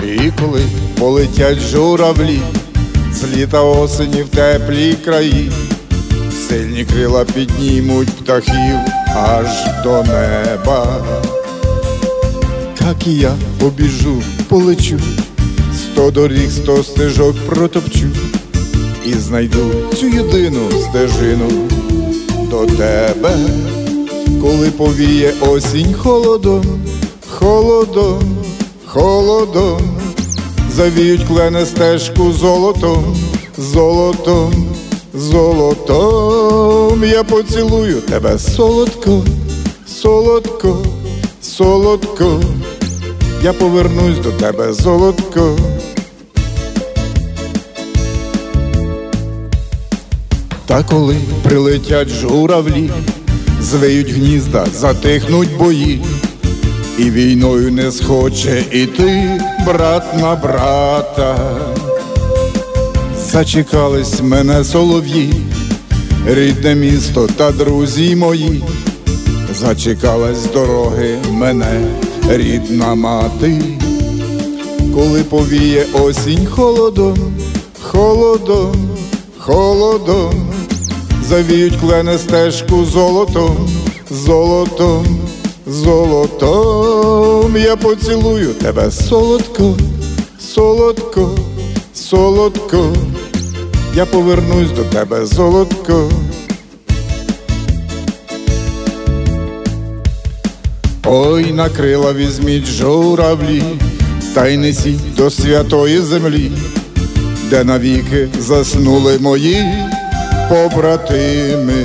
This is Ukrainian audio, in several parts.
І коли полетять журавлі з літа осені в теплі краї, сильні крила піднімуть птахів аж до неба. Так і я побіжу, полечу, 100 доріг, 100 стежок протопчу і знайду цю єдину стежину до тебе. Коли повіє осінь холодом, холодом, холодом, завіють клени стежку золотом, золотом, золотом. Я поцілую тебе солодко, солодко, солодко, я повернусь до тебе золотко. Та коли прилетять журавлі, звиють гнізда, затихнуть бої, і війною не схоче іти брат на брата. Зачекались мене солов'ї, рідне місто та друзі мої, зачекалась з дороги мене рідна мати. Коли повіє осінь холодом, холодом, холодом, завіють клени стежку золотом, золотом, золотом. Я поцілую тебе солодко, солодко, солодко, я повернусь до тебе золотко. Ой, на крила візьміть журавлі, та й несіть до святої землі, де навіки заснули мої побратими.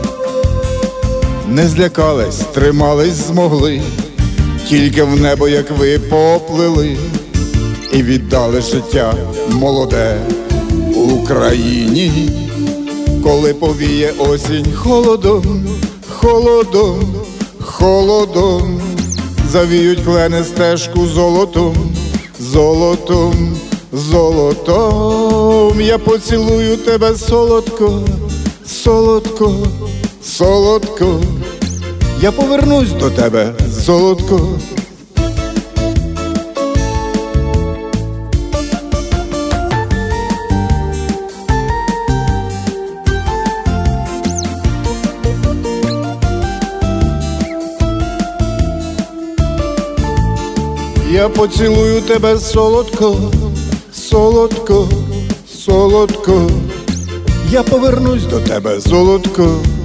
Не злякались, тримались, змогли, тільки в небо, як ви, поплили, і віддали життя молоде Україні. Коли повіє осінь холодом, холодом, холодом, завіють клени стежку золотом, золотом, золотом. Я поцілую тебе солодко, солодко, солодко, я повернусь до тебе золотко. Я поцілую тебе солодко, солодко, солодко, я повернусь до тебе золотко.